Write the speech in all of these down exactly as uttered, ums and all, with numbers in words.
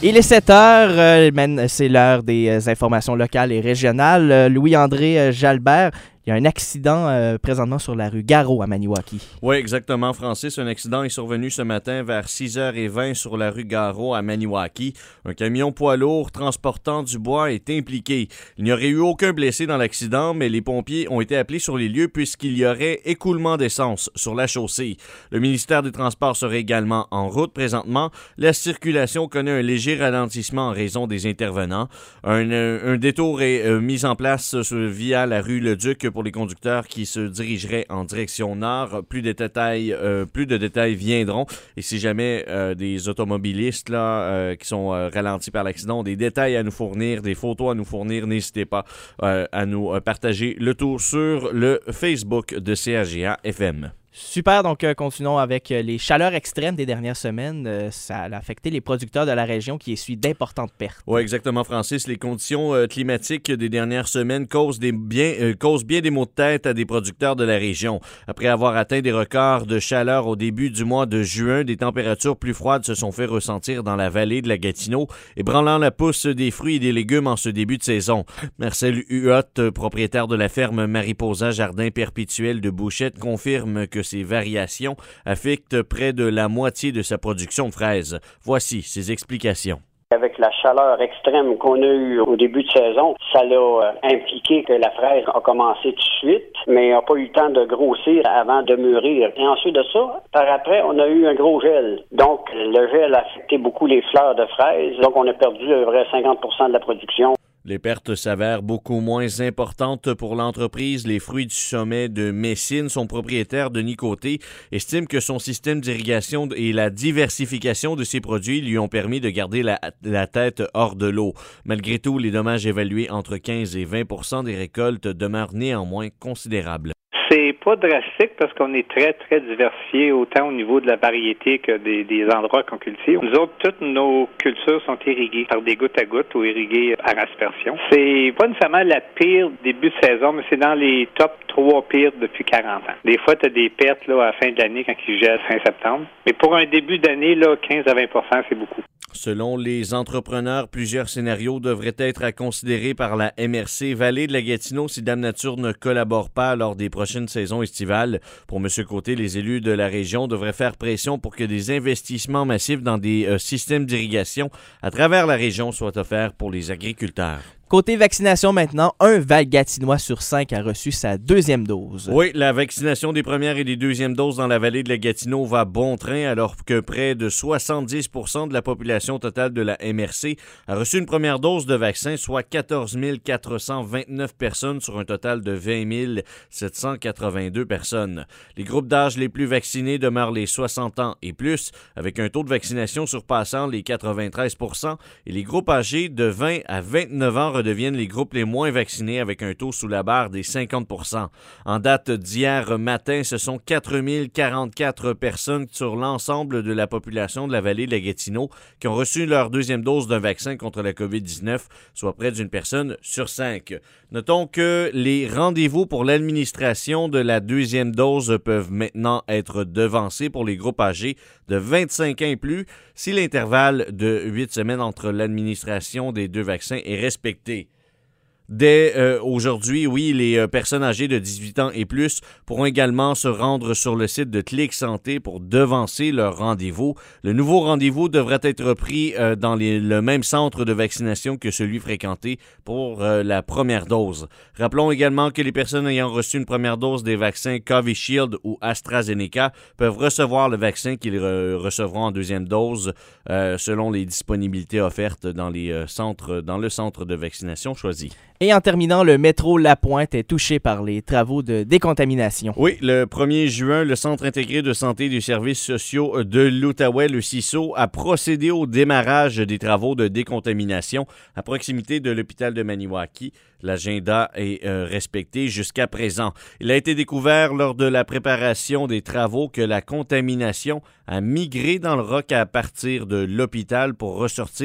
Il est sept heures, euh, c'est l'heure des euh, informations locales et régionales. Euh, Louis-André euh, Jalbert, il y a un accident euh, présentement sur la rue Garot à Maniwaki. Oui, exactement, Francis. Un accident est survenu ce matin vers six heures vingt sur la rue Garot à Maniwaki. Un camion poids lourd transportant du bois est impliqué. Il n'y aurait eu aucun blessé dans l'accident, mais les pompiers ont été appelés sur les lieux puisqu'il y aurait écoulement d'essence sur la chaussée. Le ministère des Transports serait également en route présentement. La circulation connaît un léger ralentissement en raison des intervenants. Un, un, un détour est euh, mis en place euh, via la rue Leduc pour les conducteurs qui se dirigeraient en direction nord. Plus de détails, euh, plus de détails viendront. Et si jamais euh, des automobilistes là, euh, qui sont euh, ralentis par l'accident ont des détails à nous fournir, des photos à nous fournir, n'hésitez pas euh, à nous euh, partager le tout sur le Facebook de C A G A F M. Super, donc euh, continuons avec euh, les chaleurs extrêmes des dernières semaines. Euh, ça a affecté les producteurs de la région qui essuient d'importantes pertes. Oui, exactement, Francis. Les conditions euh, climatiques des dernières semaines causent, des bien, euh, causent bien des maux de tête à des producteurs de la région. Après avoir atteint des records de chaleur au début du mois de juin, des températures plus froides se sont fait ressentir dans la vallée de la Gatineau, ébranlant la pousse des fruits et des légumes en ce début de saison. Marcel Huot, propriétaire de la ferme Mariposa Jardin Perpétuel de Bouchette, confirme que ces variations affectent près de la moitié de sa production de fraises. Voici ses explications. Avec la chaleur extrême qu'on a eue au début de saison, ça l'a impliqué que la fraise a commencé tout de suite, mais n'a pas eu le temps de grossir avant de mûrir. Et ensuite de ça, par après, on a eu un gros gel. Donc, le gel a affecté beaucoup les fleurs de fraises. Donc, on a perdu à peu près cinquante pour cent de la production. Les pertes s'avèrent beaucoup moins importantes pour l'entreprise. Les Fruits du Sommet de Messine, son propriétaire Denis Côté, estime que son système d'irrigation et la diversification de ses produits lui ont permis de garder la, la tête hors de l'eau. Malgré tout, les dommages évalués entre quinze et vingt pour cent des récoltes demeurent néanmoins considérables. C'est pas drastique parce qu'on est très, très diversifié autant au niveau de la variété que des, des endroits qu'on cultive. Nous autres, toutes nos cultures sont irriguées par des gouttes à gouttes ou irriguées par aspersion. C'est pas nécessairement la pire début de saison, mais c'est dans les top trois pires depuis quarante ans. Des fois, tu as des pertes là, à la fin de l'année quand il gèle fin septembre. Mais pour un début d'année, là, quinze à vingt pour cent, c'est beaucoup. Selon les entrepreneurs, plusieurs scénarios devraient être à considérer par la M R C Vallée de la Gatineau si Dame Nature ne collabore pas lors des prochaines saisons estivales. Pour M. Côté, les élus de la région devraient faire pression pour que des investissements massifs dans des euh, systèmes d'irrigation à travers la région soient offerts pour les agriculteurs. Côté vaccination maintenant, un Val-Gatinois sur cinq a reçu sa deuxième dose. Oui, la vaccination des premières et des deuxièmes doses dans la vallée de la Gatineau va bon train alors que près de soixante-dix pour cent de la population totale de la M R C a reçu une première dose de vaccin, soit quatorze mille quatre cent vingt-neuf personnes sur un total de vingt mille sept cent quatre-vingt-deux personnes. Les groupes d'âge les plus vaccinés demeurent les soixante ans et plus, avec un taux de vaccination surpassant les quatre-vingt-treize pour cent, et les groupes âgés de vingt à vingt-neuf ans redeviennent les groupes les moins vaccinés avec un taux sous la barre des cinquante pour cent. En date d'hier matin, ce sont quatre mille quarante-quatre personnes sur l'ensemble de la population de la vallée de la Gatineau qui ont reçu leur deuxième dose d'un vaccin contre la covid dix-neuf, soit près d'une personne sur cinq. Notons que les rendez-vous pour l'administration de la deuxième dose peuvent maintenant être devancés pour les groupes âgés de vingt-cinq ans et plus si l'intervalle de huit semaines entre l'administration des deux vaccins est respecté. Dès euh, aujourd'hui, oui, les euh, personnes âgées de dix-huit ans et plus pourront également se rendre sur le site de Clic Santé pour devancer leur rendez-vous. Le nouveau rendez-vous devrait être pris euh, dans les, le même centre de vaccination que celui fréquenté pour euh, la première dose. Rappelons également que les personnes ayant reçu une première dose des vaccins Covishield ou AstraZeneca peuvent recevoir le vaccin qu'ils re- recevront en deuxième dose euh, selon les disponibilités offertes dans les euh, centres, dans le centre de vaccination choisi. Et en terminant, le métro Lapointe est touché par les travaux de décontamination. Oui, le premier juin, le Centre intégré de santé des services sociaux de l'Outaouais, le C I S O, a procédé au démarrage des travaux de décontamination à proximité de l'hôpital de Maniwaki. L'agenda est euh, respecté jusqu'à présent. Il a été découvert lors de la préparation des travaux que la contamination a migré dans le roc à partir de l'hôpital pour ressortir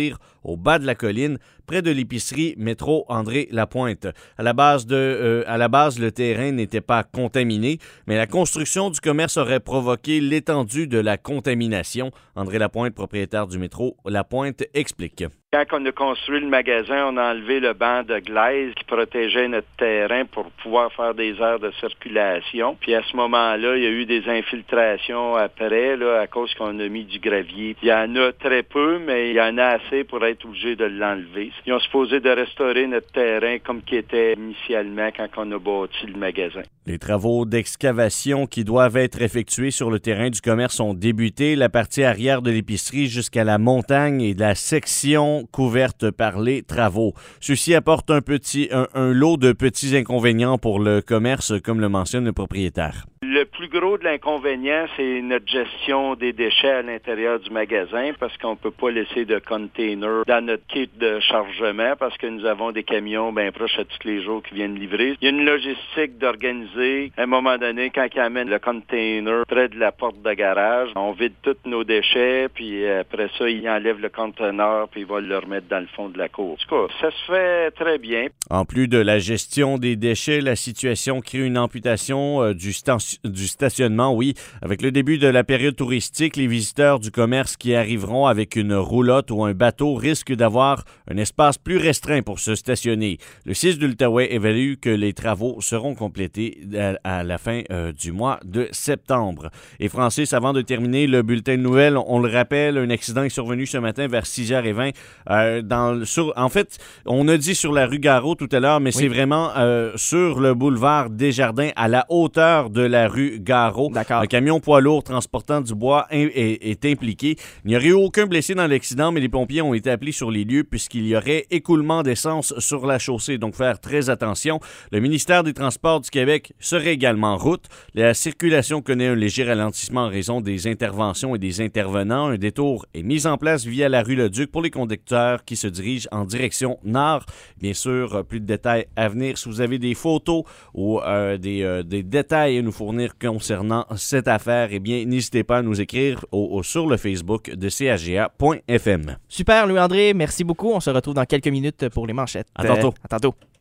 au bas de la colline, près de l'épicerie Métro André Lapointe. À la base, de, euh, à la base, le terrain n'était pas contaminé, mais la construction du commerce aurait provoqué l'étendue de la contamination. André Lapointe, propriétaire du Métro Lapointe, explique. Quand on a construit le magasin, on a enlevé le banc de glaise qui protégeait notre terrain pour pouvoir faire des aires de circulation. Puis à ce moment-là, il y a eu des infiltrations après, là, à cause qu'on a mis du gravier. Il y en a très peu, mais il y en a assez pour être obligé de l'enlever. Ils ont supposé de restaurer notre terrain comme qu'il était initialement quand on a bâti le magasin. Les travaux d'excavation qui doivent être effectués sur le terrain du commerce ont débuté. La partie arrière de l'épicerie jusqu'à la montagne et de la section couverte par les travaux. Ceci apporte un, petit, un, un lot de petits inconvénients pour le commerce, comme le mentionne le propriétaire. Le plus gros de l'inconvénient, c'est notre gestion des déchets à l'intérieur du magasin parce qu'on ne peut pas laisser de container dans notre kit de chargement parce que nous avons des camions bien proches à tous les jours qui viennent livrer. Il y a une logistique d'organiser. À un moment donné, quand ils amènent le container près de la porte de garage, on vide tous nos déchets, puis après ça, ils enlèvent le conteneur puis ils vont le remettre dans le fond de la cour. En tout cas, ça se fait très bien. En plus de la gestion des déchets, la situation crée une amputation euh, du stand du stationnement, oui. Avec le début de la période touristique, les visiteurs du commerce qui arriveront avec une roulotte ou un bateau risquent d'avoir un espace plus restreint pour se stationner. Le six de l'Outaouais évalue que les travaux seront complétés à, à la fin euh, du mois de septembre. Et Francis, avant de terminer le bulletin de nouvelles, on le rappelle, un accident est survenu ce matin vers six heures vingt. Euh, dans, sur, en fait, on a dit sur la rue Garot tout à l'heure, mais oui. c'est vraiment euh, sur le boulevard Desjardins, à la hauteur de la rue Garot. D'accord. Un camion poids lourd transportant du bois est, est, est impliqué. Il n'y aurait eu aucun blessé dans l'accident, mais les pompiers ont été appelés sur les lieux puisqu'il y aurait écoulement d'essence sur la chaussée. Donc, faire très attention. Le ministère des Transports du Québec serait également en route. La circulation connaît un léger ralentissement en raison des interventions et des intervenants. Un détour est mis en place via la rue Leduc pour les conducteurs qui se dirigent en direction nord. Bien sûr, plus de détails à venir. Si vous avez des photos ou euh, des, euh, des détails à nous fournir concernant cette affaire, eh bien, n'hésitez pas à nous écrire au, au, sur le Facebook de C H G A point F M. Super, Louis-André, merci beaucoup. On se retrouve dans quelques minutes pour les manchettes. À tantôt. Euh, à tantôt.